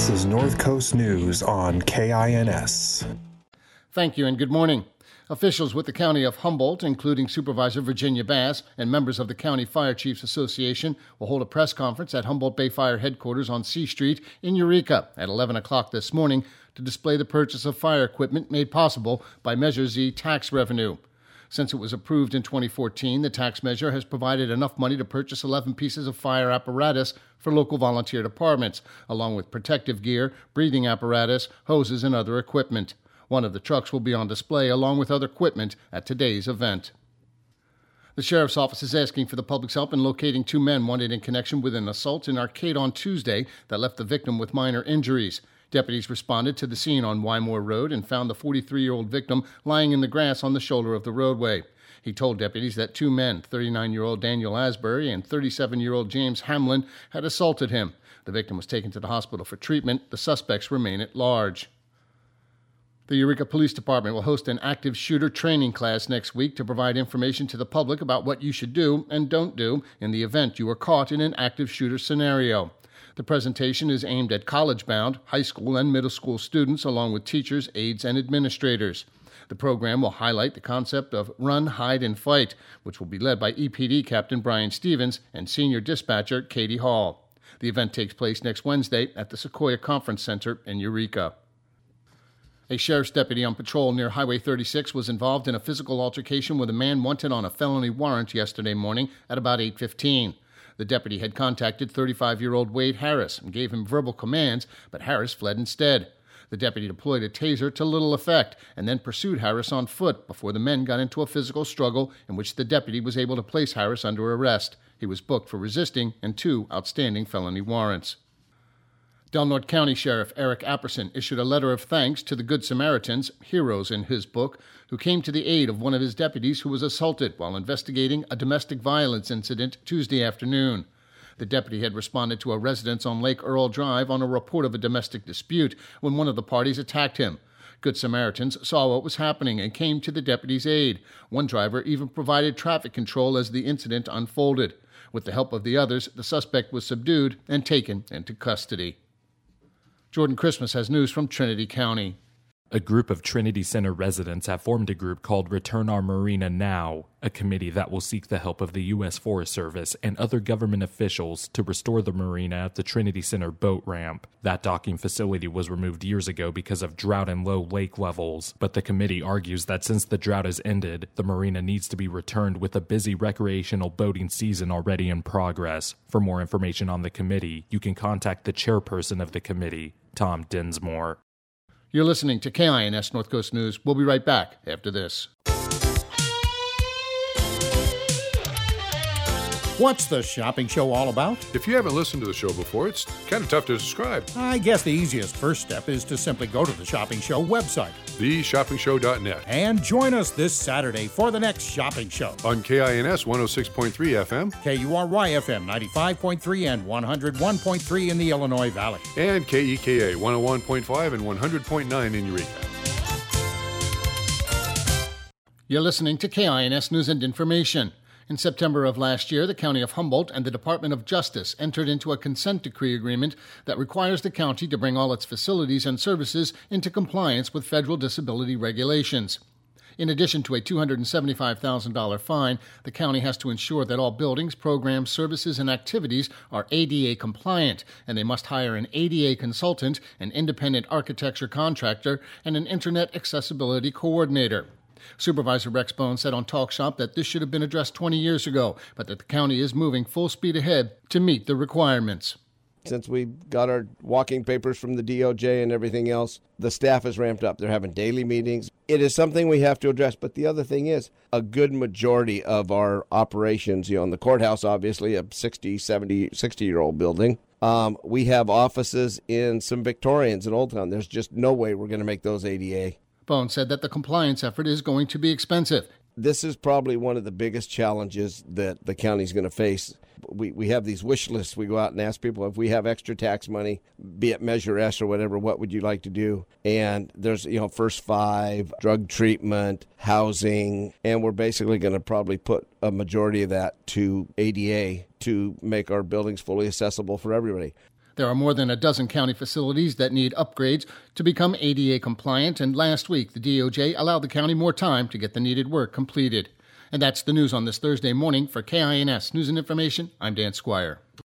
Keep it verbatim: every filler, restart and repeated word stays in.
This is North Coast News on K I N S. Thank you and good morning. Officials with the County of Humboldt, including Supervisor Virginia Bass and members of the County Fire Chiefs Association, will hold a press conference at Humboldt Bay Fire Headquarters on C Street in Eureka at eleven o'clock this morning to display the purchase of fire equipment made possible by Measure Z tax revenue. Since it was approved in twenty fourteen, the tax measure has provided enough money to purchase eleven pieces of fire apparatus for local volunteer departments, along with protective gear, breathing apparatus, hoses, and other equipment. One of the trucks will be on display along with other equipment at today's event. The Sheriff's Office is asking for the public's help in locating two men wanted in connection with an assault in Arcade on Tuesday that left the victim with minor injuries. Deputies responded to the scene on Wymore Road and found the forty-three-year-old victim lying in the grass on the shoulder of the roadway. He told deputies that two men, thirty-nine-year-old Daniel Asbury and thirty-seven-year-old James Hamlin, had assaulted him. The victim was taken to the hospital for treatment. The suspects remain at large. The Eureka Police Department will host an active shooter training class next week to provide information to the public about what you should do and don't do in the event you are caught in an active shooter scenario. The presentation is aimed at college-bound, high school and middle school students along with teachers, aides, and administrators. The program will highlight the concept of Run, Hide, and Fight, which will be led by E P D Captain Brian Stevens and Senior Dispatcher Katie Hall. The event takes place next Wednesday at the Sequoia Conference Center in Eureka. A sheriff's deputy on patrol near Highway thirty-six was involved in a physical altercation with a man wanted on a felony warrant yesterday morning at about eight fifteen. The deputy had contacted thirty-five-year-old Wade Harris and gave him verbal commands, but Harris fled instead. The deputy deployed a taser to little effect and then pursued Harris on foot before the men got into a physical struggle in which the deputy was able to place Harris under arrest. He was booked for resisting and two outstanding felony warrants. Del Norte County Sheriff Eric Apperson issued a letter of thanks to the Good Samaritans, heroes in his book, who came to the aid of one of his deputies who was assaulted while investigating a domestic violence incident Tuesday afternoon. The deputy had responded to a residence on Lake Earl Drive on a report of a domestic dispute when one of the parties attacked him. Good Samaritans saw what was happening and came to the deputy's aid. One driver even provided traffic control as the incident unfolded. With the help of the others, the suspect was subdued and taken into custody. Jordan Christmas has news from Trinity County. A group of Trinity Center residents have formed a group called Return Our Marina Now, a committee that will seek the help of the U S Forest Service and other government officials to restore the marina at the Trinity Center boat ramp. That docking facility was removed years ago because of drought and low lake levels, but the committee argues that since the drought has ended, the marina needs to be returned with a busy recreational boating season already in progress. For more information on the committee, you can contact the chairperson of the committee, Tom Dinsmore. You're listening to K I N S North Coast News. We'll be right back after this. What's the shopping show all about? If you haven't listened to the show before, it's kind of tough to describe. I guess the easiest first step is to simply go to the Shopping Show website, the shopping show dot net, and join us this Saturday for the next shopping show. On K I N S one oh six point three F M, K U R Y F M ninety-five point three and one oh one point three in the Illinois Valley, and K E K A one oh one point five and one hundred point nine in Eureka. You're listening to K I N S News and Information. In September of last year, the County of Humboldt and the Department of Justice entered into a consent decree agreement that requires the county to bring all its facilities and services into compliance with federal disability regulations. In addition to a two hundred seventy-five thousand dollars fine, the county has to ensure that all buildings, programs, services, and activities are A D A compliant, and they must hire an A D A consultant, an independent architecture contractor, and an Internet accessibility coordinator. Supervisor Rex Bone said on Talk Shop that this should have been addressed twenty years ago, but that the county is moving full speed ahead to meet the requirements. Since we got our walking papers from the D O J and everything else, the staff has ramped up. They're having daily meetings. It is something we have to address. But the other thing is, a good majority of our operations, you know, in the courthouse, obviously, a sixty, seventy, sixty-year-old building. Um, we have offices in some Victorians in Old Town. There's just no way we're going to make those A D A. Bone said that the compliance effort is going to be expensive. This is probably one of the biggest challenges that the county's going to face. We we have these wish lists. We go out and ask people if we have extra tax money, be it Measure S or whatever, what would you like to do? And there's, you know, first five, drug treatment, housing, and we're basically going to probably put a majority of that to A D A to make our buildings fully accessible for everybody. There are more than a dozen county facilities that need upgrades to become A D A compliant, and last week the D O J allowed the county more time to get the needed work completed. And that's the news on this Thursday morning. For K I N S News and Information, I'm Dan Squire.